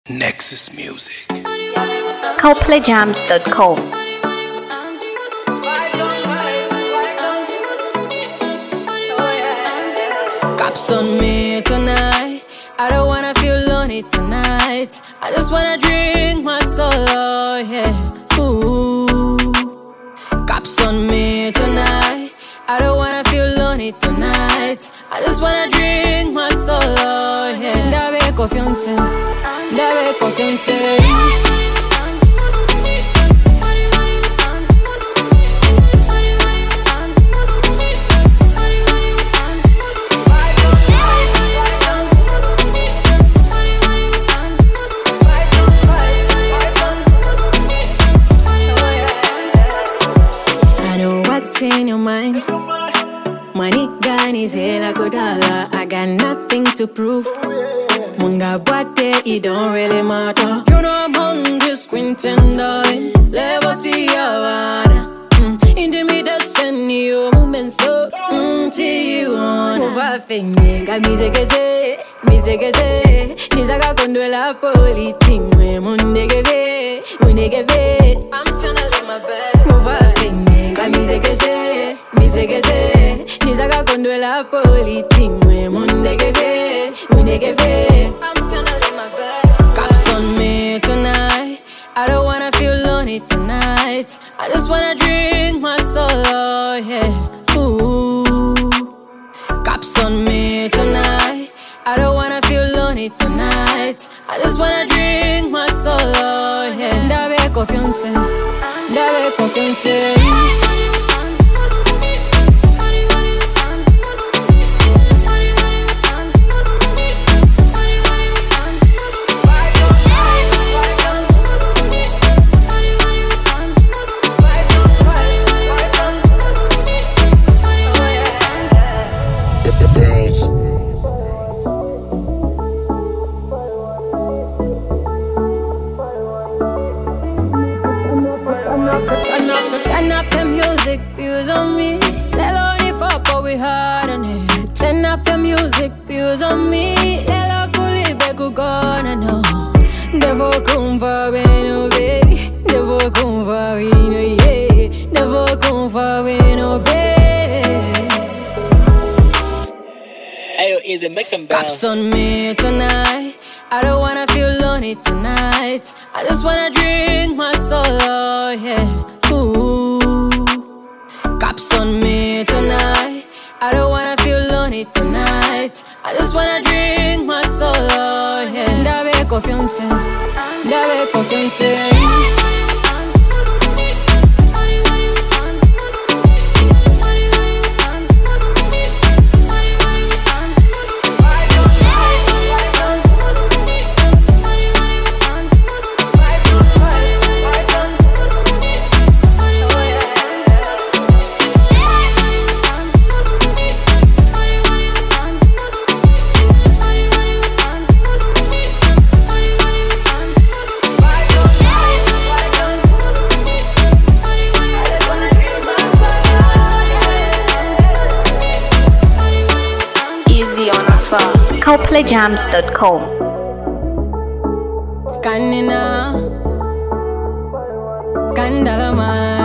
Nexus Music. ColdplayJams.com. Cops on me tonight. I don't wanna feel lonely tonight. I just wanna drink my soul, yeah. Ooh. Cops on me tonight. I don't wanna feel lonely tonight. I just wanna drink my soul, yeah. Dame confianza, dame confianza. In your mind, money gun is here like a dollar. I got nothing to prove. Munga boite, it don't really matter. You know I'm on this squinting, darling. Level see your one. Intimidation, you movement so. Tijuana. Uvafenye, kamizekeze, mizekeze. Nizaka kondwe la politi, mwe mundegeve, mundegeve. I'm tryna live my best. Uvafenye, kamizekeze, mizekeze. Nizaka kondwe la politi, mwe mundegeve, mundegeve. I'm tryna live my best. Cops on me tonight. I don't wanna feel lonely tonight. I just wanna drink my soul, yeah. Ooh. Cops on me tonight. I don't wanna feel lonely tonight. I just wanna drink my soul, yeah. Dame confianza, dame confianza. Turn up the music, views on me. Lelo ni fuck we hard on it. Turn up the music, views on me. Lelo kulibe kugona no. Devo kumvarino baby. Devo kumvarino yeah. Devo kumvarino baby. Ayo, is it make them bounce? Cops on me tonight. I don't wanna feel lonely tonight. I just wanna drink my soul, yeah. Ooh. Cops on me tonight. I don't wanna feel lonely tonight. I just wanna drink my soul, yeah. Dame confianza, dame confianza. ColdplayJams.com. Kanina, Kandalama.